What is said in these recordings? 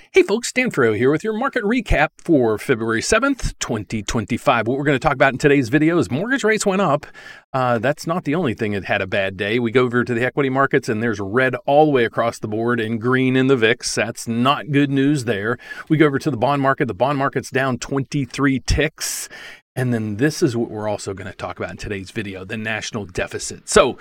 Hey folks, Dan Farrow here with your market recap for February 7th, 2025. What we're going to talk about in today's video is mortgage rates went up. That's not the only thing that had a bad day. We go over to the equity markets and there's red all the way across the board and green in the VIX. That's not good news there. We go over to the bond market. The bond market's down 23 ticks. And then this is what we're also going to talk about in today's video, the national deficit. So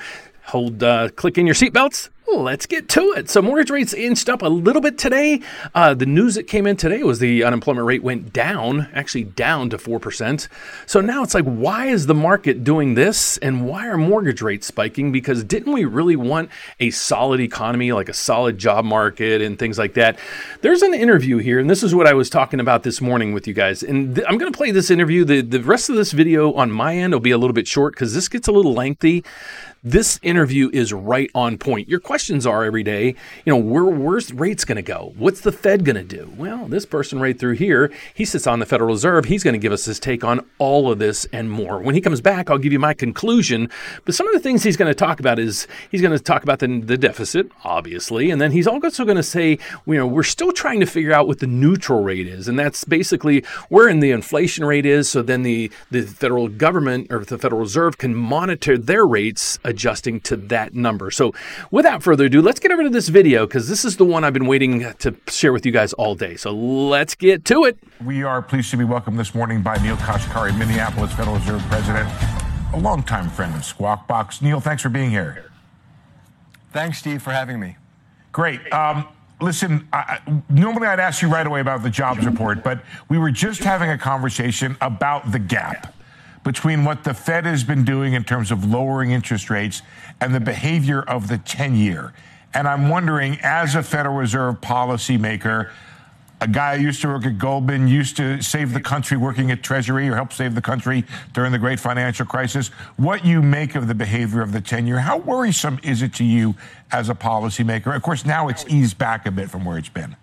click in your seatbelts. Let's get to it. So mortgage rates inched up a little bit today. The news that came in today was the unemployment rate went down, actually down to 4%. So now it's like, why is the market doing this? And why are mortgage rates spiking? Because didn't we really want a solid economy, like a solid job market and things like that? There's an interview here, and this is what I was talking about this morning with you guys. And I'm going to play this interview. The rest of this video on my end will be a little bit short because this gets a little lengthy. This interview is right on point. Your questions are every day, where's rates going to go? What's the Fed going to do? Well, this person right through here, he sits on the Federal Reserve. He's going to give us his take on all of this and more. When he comes back, I'll give you my conclusion. But some of the things he's going to talk about is he's going to talk about the deficit, obviously. And then he's also going to say, we're still trying to figure out what the neutral rate is. And that's basically where the inflation rate is. So then the federal government or the Federal Reserve can monitor their rates adjusting to that number. So without further ado, let's get over to this video because this is the one I've been waiting to share with you guys all day. So let's get to it. We are pleased to be welcomed this morning by Neel Kashkari, Minneapolis Federal Reserve President, a longtime friend of Squawk Box. Neel, thanks for being here. Thanks, Steve, for having me. Great. Listen, normally I'd ask you right away about the jobs report, but we were just having a conversation about the gap between what the Fed has been doing in terms of lowering interest rates and the behavior of the 10-year. And I'm wondering, as a Federal Reserve policymaker, a guy who used to work at Goldman, used to save the country working at Treasury or help save the country during the great financial crisis, what you make of the behavior of the 10-year, how worrisome is it to you as a policymaker? Of course, now it's eased back a bit from where it's been.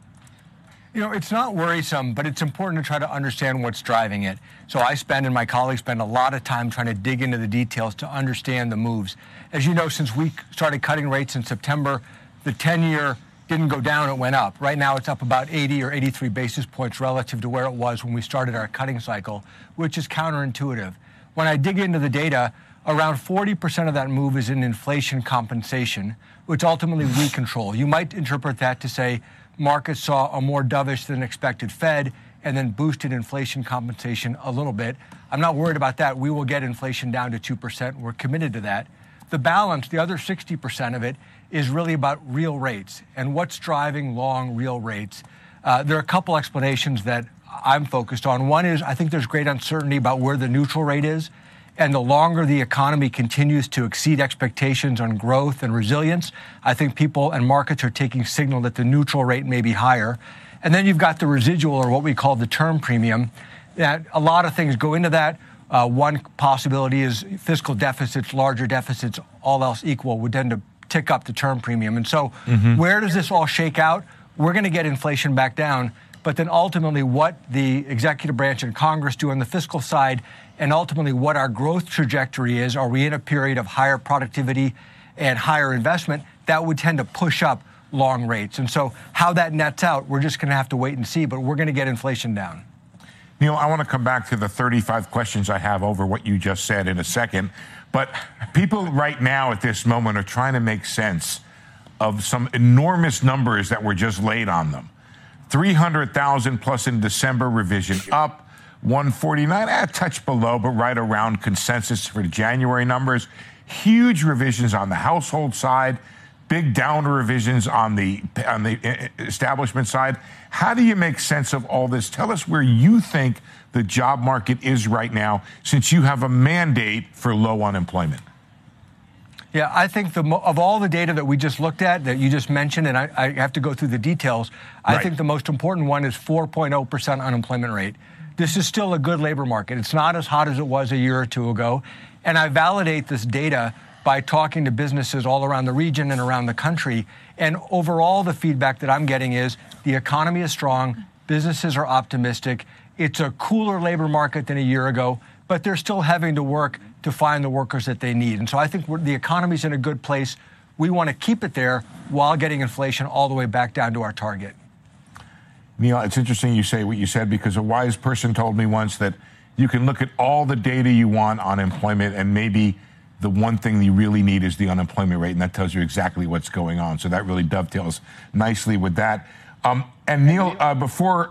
It's not worrisome, but it's important to try to understand what's driving it. So I and my colleagues spend a lot of time trying to dig into the details to understand the moves. As you know, since we started cutting rates in September, the 10-year didn't go down, it went up. Right now it's up about 80 or 83 basis points relative to where it was when we started our cutting cycle, which is counterintuitive. When I dig into the data, around 40% of that move is in inflation compensation, which ultimately we control. You might interpret that to say markets saw a more dovish than expected Fed and then boosted inflation compensation a little bit. I'm not worried about that. We will get inflation down to 2%. We're committed to that. The balance, the other 60% of it, is really about real rates and what's driving long real rates. There are a couple explanations that I'm focused on. One is I think there's great uncertainty about where the neutral rate is. And the longer the economy continues to exceed expectations on growth and resilience, I think people and markets are taking signal that the neutral rate may be higher. And then you've got the residual, or what we call the term premium. That a lot of things go into that. One possibility is fiscal deficits, larger deficits, all else equal, would tend to tick up the term premium. And so where does this all shake out? We're going to get inflation back down. But then ultimately what the executive branch and Congress do on the fiscal side, and ultimately what our growth trajectory is, are we in a period of higher productivity and higher investment, that would tend to push up long rates. And so how that nets out, we're just going to have to wait and see, but we're going to get inflation down. Neel, I want to come back to the 35 questions I have over what you just said in a second. But people right now at this moment are trying to make sense of some enormous numbers that were just laid on them. 300,000 plus in December, revision up. 149, a touch below, but right around consensus for January numbers. Huge revisions on the household side, big downward revisions on the establishment side. How do you make sense of all this? Tell us where you think the job market is right now, since you have a mandate for low unemployment. Yeah, I think of all the data that we just looked at, that you just mentioned, and I have to go through the details, I think the most important one is 4.0% unemployment rate. This is still a good labor market. It's not as hot as it was a year or two ago. And I validate this data by talking to businesses all around the region and around the country. And overall, the feedback that I'm getting is the economy is strong, businesses are optimistic, it's a cooler labor market than a year ago, but they're still having to work to find the workers that they need. And so I think the economy's in a good place. We want to keep it there while getting inflation all the way back down to our target. Neil, it's interesting you say what you said, because a wise person told me once that you can look at all the data you want on employment, and maybe the one thing you really need is the unemployment rate, and that tells you exactly what's going on. So that really dovetails nicely with that. And Neil, before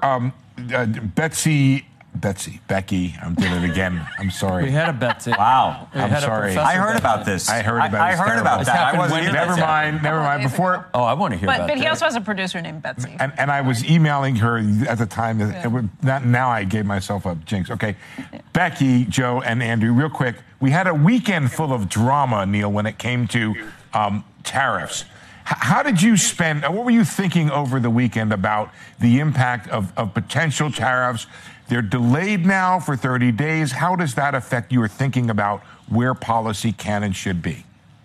Becky, I did it again. I'm sorry. We had a Betsy. Wow. I'm sorry. I heard about this. I heard about it. I heard about that. I wasn't here. Never mind. Before. Oh, I want to hear about that. But he also has a producer named Betsy. And I was emailing her at the time. Now I gave myself a jinx. Okay. Becky, Joe, and Andrew, real quick. We had a weekend full of drama, Neil, when it came to tariffs. How did you spend, what were you thinking over the weekend about the impact of potential tariffs? They're delayed now for 30 days. How does that affect your thinking about where policy can and should be?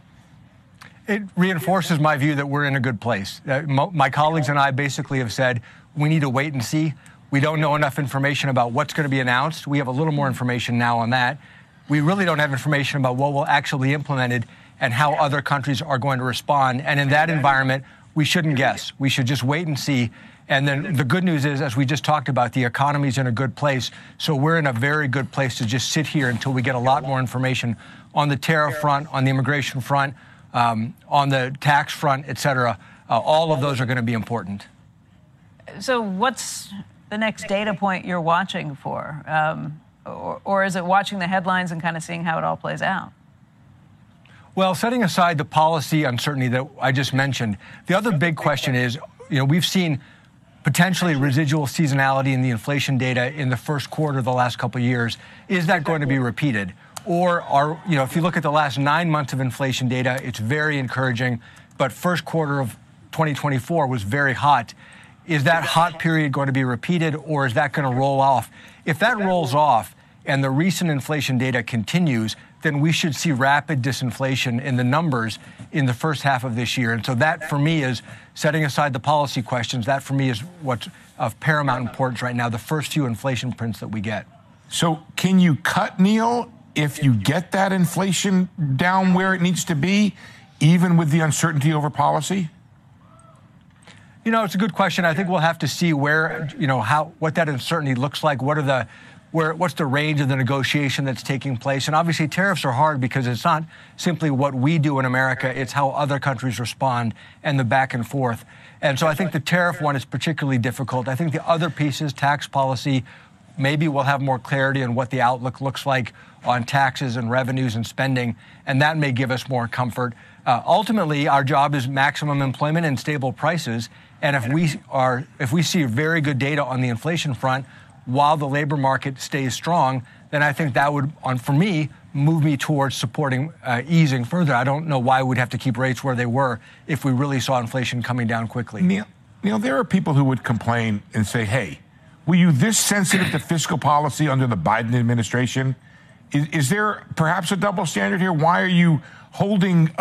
It reinforces my view that we're in a good place. My colleagues and I basically have said we need to wait and see. We don't know enough information about what's going to be announced. We have a little more information now on that. We really don't have information about what will actually be implemented and how other countries are going to respond. And in that environment, we shouldn't guess. We should just wait and see. And then the good news is, as we just talked about, the economy's in a good place. So we're in a very good place to just sit here until we get a lot more information on the tariff front, on the immigration front, on the tax front, et cetera. All of those are going to be important. So what's the next data point you're watching for? Or is it watching the headlines and kind of seeing how it all plays out? Well, setting aside the policy uncertainty that I just mentioned, the other big question is, we've seen potentially residual seasonality in the inflation data in the first quarter of the last couple of years. Is that going to be repeated? Or if you look at the last 9 months of inflation data, it's very encouraging, but first quarter of 2024 was very hot. Is that hot period going to be repeated, or is that going to roll off? If that rolls off and the recent inflation data continues, then we should see rapid disinflation in the numbers in the first half of this year. And so that, for me, is setting aside the policy questions. That, for me, is what's of paramount importance right now, the first few inflation prints that we get. So can you cut, Neil, if you get that inflation down where it needs to be, even with the uncertainty over policy? It's a good question. I think we'll have to see where, what that uncertainty looks like. What's the range of the negotiation that's taking place? And obviously tariffs are hard because it's not simply what we do in America, it's how other countries respond and the back and forth. And so I think the tariff one is particularly difficult. I think the other pieces, tax policy, maybe we'll have more clarity on what the outlook looks like on taxes and revenues and spending, and that may give us more comfort. Ultimately, our job is maximum employment and stable prices. And if we see very good data on the inflation front, while the labor market stays strong, then I think that would, for me, move me towards supporting easing further. I don't know why we'd have to keep rates where they were if we really saw inflation coming down quickly. Neil, there are people who would complain and say, hey, were you this sensitive to fiscal policy under the Biden administration? Is there perhaps a double standard here? Why are you holding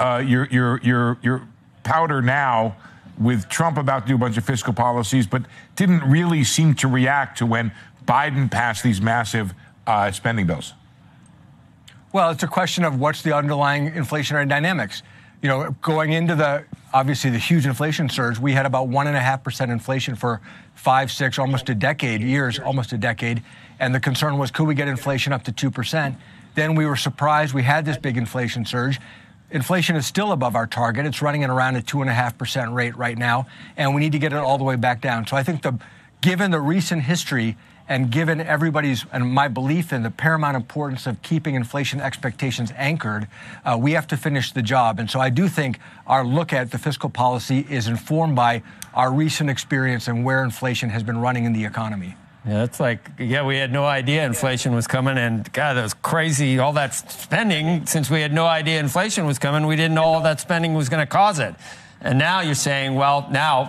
your powder now with Trump about to do a bunch of fiscal policies, but didn't really seem to react to when Biden passed these massive spending bills? Well, it's a question of what's the underlying inflationary dynamics. Going into obviously the huge inflation surge, we had about 1.5% inflation for 5, 6, almost a decade, and the concern was, could we get inflation up to 2%? Then we were surprised we had this big inflation surge. Inflation is still above our target. It's running at around a 2.5% rate right now, and we need to get it all the way back down. So I think given the recent history and given everybody's and my belief in the paramount importance of keeping inflation expectations anchored, we have to finish the job. And so I do think our look at the fiscal policy is informed by our recent experience and where inflation has been running in the economy. Yeah, it's we had no idea inflation was coming, and God, that was crazy, all that spending. Since we had no idea inflation was coming, we didn't know all that spending was going to cause it. And now you're saying, well, now,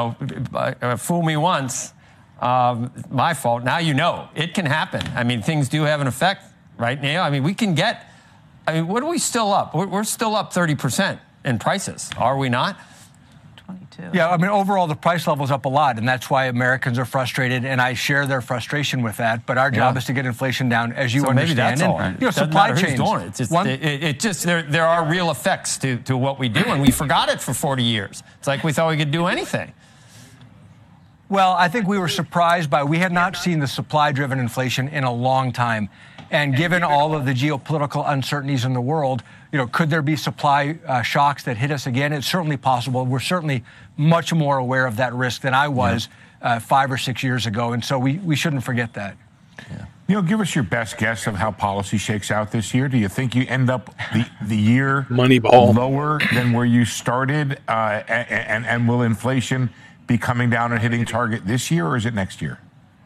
fool me once, my fault. Now it can happen. I mean, things do have an effect, right, Neil? I mean, what are we still up? We're still up 30% in prices, are we not? Yeah, I mean, overall, the price level's up a lot, and that's why Americans are frustrated, and I share their frustration with that. But our job is to get inflation down, as you understand. Maybe that's all. And, supply chains. It's just there are real effects to what we do, and we forgot it for 40 years. It's like we thought we could do anything. Well, I think we were surprised we had not seen the supply-driven inflation in a long time. And given all of the geopolitical uncertainties in the world, could there be supply shocks that hit us again? It's certainly possible. We're certainly much more aware of that risk than I was 5 or 6 years ago. And so we shouldn't forget that. Yeah. Neil, give us your best guess of how policy shakes out this year. Do you think you end up the year Moneyball lower than where you started? And will inflation be coming down and hitting target this year, or is it next year?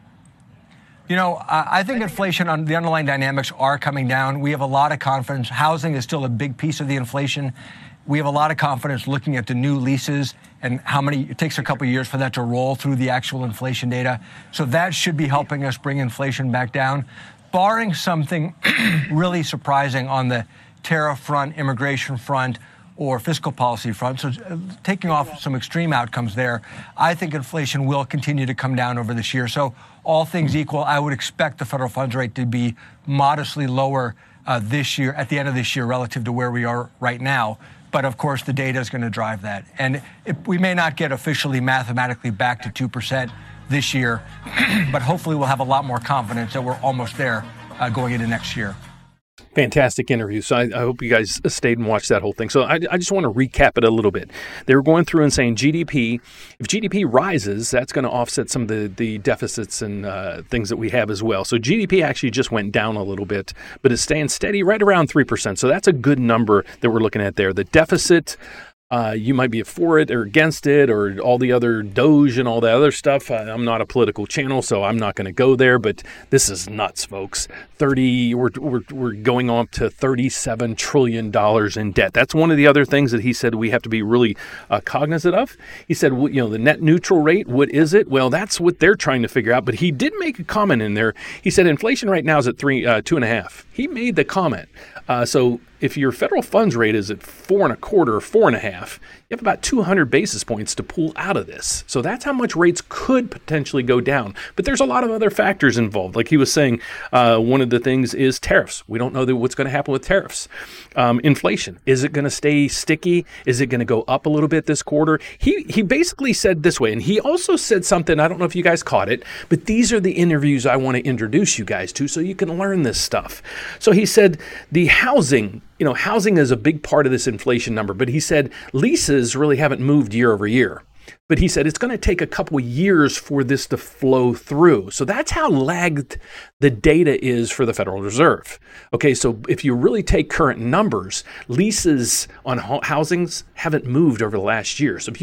I think inflation, the underlying dynamics are coming down. We have a lot of confidence. Housing is still a big piece of the inflation. We have a lot of confidence looking at the new leases and it takes a couple of years for that to roll through the actual inflation data. So that should be helping us bring inflation back down. Barring something really surprising on the tariff front, immigration front, or fiscal policy front, so taking off some extreme outcomes there, I think inflation will continue to come down over this year. So all things equal, I would expect the federal funds rate to be modestly lower this year, at the end of this year, relative to where we are right now. But of course, the data is going to drive that. And we may not get officially mathematically back to 2% this year, but hopefully we'll have a lot more confidence that we're almost there going into next year. Fantastic interview. So I hope you guys stayed and watched that whole thing. So I just want to recap it a little bit. They were going through and saying GDP, if GDP rises, that's going to offset some of the deficits and things that we have as well. So GDP actually just went down a little bit, but it's staying steady right around 3%. So that's a good number that we're looking at there. The deficit, you might be for it or against it or all the other Doge and all the other stuff. I'm not a political channel, so I'm not going to go there, but this is nuts, folks. We're going up to $37 trillion in debt. That's one of the other things that he said we have to be really cognizant of. He said, the net neutral rate, what is it? Well, that's what they're trying to figure out, but he did make a comment in there. He said inflation right now is at 2.5. He made the comment. So if your federal funds rate is at 4.25 or 4.5, you have about 200 basis points to pull out of this. So that's how much rates could potentially go down. But there's a lot of other factors involved. Like he was saying, one of the things is tariffs. We don't know what's going to happen with tariffs. Inflation. Is it going to stay sticky? Is it going to go up a little bit this quarter? He basically said this way, and he also said something, I don't know if you guys caught it, but these are the interviews I want to introduce you guys to so you can learn this stuff. So he said the housing is a big part of this inflation number, but he said leases really haven't moved year over year. But he said it's going to take a couple of years for this to flow through. So that's how lagged the data is for the Federal Reserve. Okay, so if you really take current numbers, leases on housings haven't moved over the last year. So if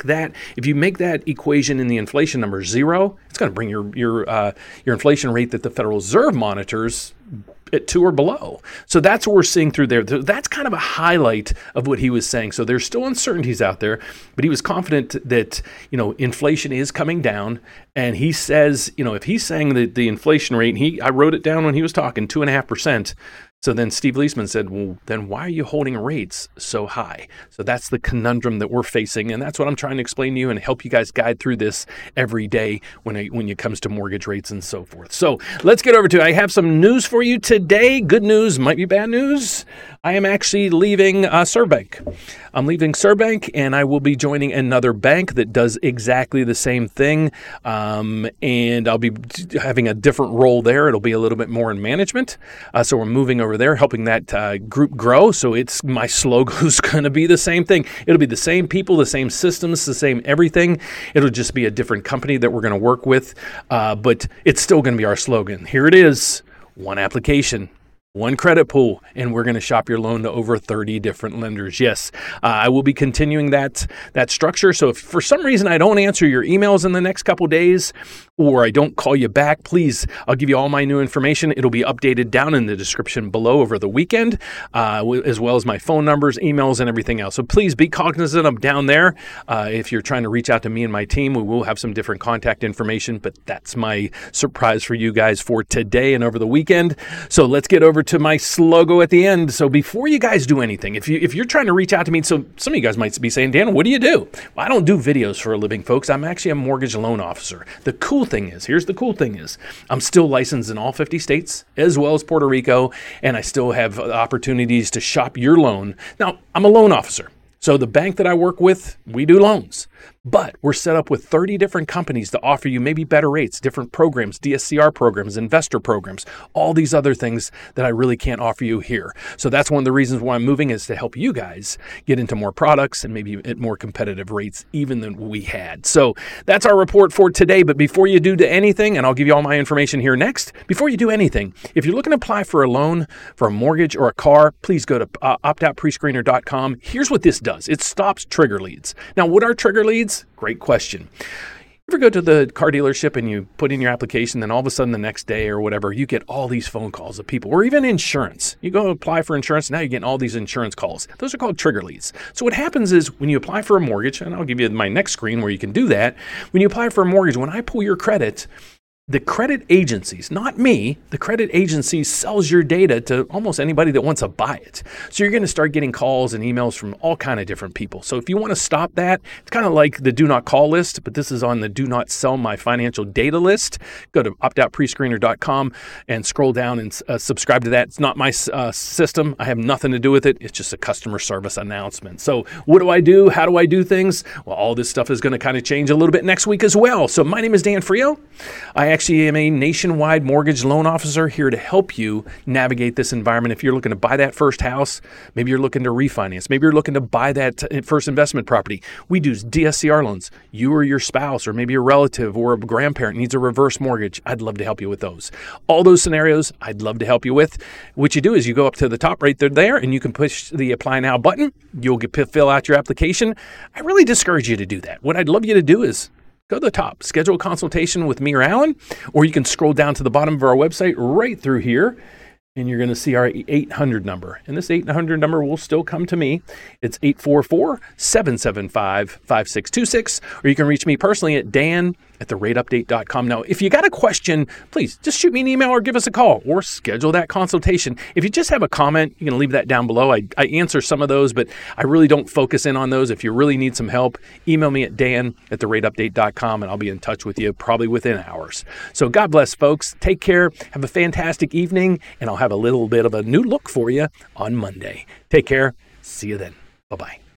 you make that equation in the inflation number 0, it's going to bring your inflation rate that the Federal Reserve monitors at 2 or below. So that's what we're seeing through there. That's kind of a highlight of what he was saying. So there's still uncertainties out there, but he was confident that, inflation is coming down. And he says, if he's saying that the inflation rate, I wrote it down when he was talking, 2.5%. So then Steve Liesman said, well, then why are you holding rates so high? So that's the conundrum that we're facing. And that's what I'm trying to explain to you and help you guys guide through this every day when it comes to mortgage rates and so forth. So let's get over to it. I have some news for you today. Good news, might be bad news. I am actually leaving ServBank. I'm leaving ServBank, and I will be joining another bank that does exactly the same thing. And I'll be having a different role there. It'll be a little bit more in management. So we're moving over there, helping that group grow. So my slogan is going to be the same thing. It'll be the same people, the same systems, the same everything. It'll just be a different company that we're going to work with. But it's still going to be our slogan. Here it is. One application, one credit pool, and we're going to shop your loan to over 30 different lenders. Yes, I will be continuing that structure. So if for some reason I don't answer your emails in the next couple days, or I don't call you back, please, I'll give you all my new information. It'll be updated down in the description below over the weekend, as well as my phone numbers, emails, and everything else. So please be cognizant of down there. If you're trying to reach out to me and my team, we will have some different contact information, but that's my surprise for you guys for today and over the weekend. So let's get over to my logo at the end. So before you guys do anything, if you're trying to reach out to me, so some of you guys might be saying, Dan, what do you do? Well, I don't do videos for a living, folks. I'm actually a mortgage loan officer. The cool thing is, I'm still licensed in all 50 states as well as Puerto Rico, and I still have opportunities to shop your loan. Now, I'm a loan officer. So the bank that I work with, we do loans. But we're set up with 30 different companies to offer you maybe better rates, different programs, DSCR programs, investor programs, all these other things that I really can't offer you here. So that's one of the reasons why I'm moving, is to help you guys get into more products and maybe at more competitive rates even than we had. So that's our report for today. But before you do anything, and I'll give you all my information here next, before you do anything, if you're looking to apply for a loan, for a mortgage or a car, please go to optoutprescreener.com. Here's what this does. It stops trigger leads. Now, what are trigger leads? Great question. You ever go to the car dealership and you put in your application, then all of a sudden the next day or whatever, you get all these phone calls of people, or even insurance. You go apply for insurance, now you're getting all these insurance calls. Those are called trigger leads. So what happens is when you apply for a mortgage, and I'll give you my next screen where you can do that, when you apply for a mortgage, when I pull your credit, the credit agencies, not me, the credit agency sells your data to almost anybody that wants to buy it. So you're going to start getting calls and emails from all kind of different people. So if you want to stop that, it's kind of like the do not call list, but this is on the do not sell my financial data list. Go to optoutprescreener.com and scroll down and subscribe to that. It's not my system. I have nothing to do with it. It's just a customer service announcement. So what do I do? How do I do things? Well, all this stuff is going to kind of change a little bit next week as well. So my name is Dan Frio. I actually am a nationwide mortgage loan officer here to help you navigate this environment. If you're looking to buy that first house, maybe you're looking to refinance, maybe you're looking to buy that first investment property. We do DSCR loans. You or your spouse or maybe a relative or a grandparent needs a reverse mortgage. I'd love to help you with those. All those scenarios, I'd love to help you with. What you do is you go up to the top right there and you can push the Apply Now button. You'll fill out your application. I really discourage you to do that. What I'd love you to do is go to the top, schedule a consultation with me or Alan, or you can scroll down to the bottom of our website right through here, and you're going to see our 800 number. And this 800 number will still come to me. It's 844-775-5626, or you can reach me personally at dan@therateupdate.com. Now, if you got a question, please just shoot me an email or give us a call or schedule that consultation. If you just have a comment, you can leave that down below. I answer some of those, but I really don't focus in on those. If you really need some help, email me at dan@therateupdate.com, and I'll be in touch with you probably within hours. So God bless, folks. Take care. Have a fantastic evening, and I'll have a little bit of a new look for you on Monday. Take care. See you then. Bye-bye.